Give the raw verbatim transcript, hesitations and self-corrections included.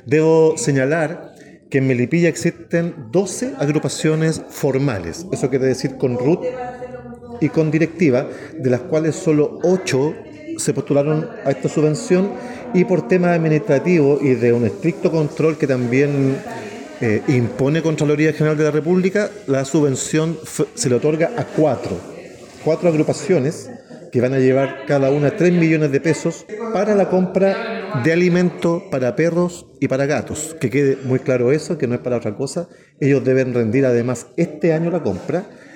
Debo señalar que en Melipilla existen doce agrupaciones formales, eso quiere decir con R U T y con directiva, de las cuales solo ocho se postularon a esta subvención y por temas administrativos y de un estricto control que también eh, impone Contraloría General de la República, la subvención f- se le otorga a cuatro, cuatro agrupaciones que van a llevar cada una tres millones de pesos para la compra de alimento para perros y para gatos. Que quede muy claro eso, que no es para otra cosa. Ellos deben rendir además este año la compra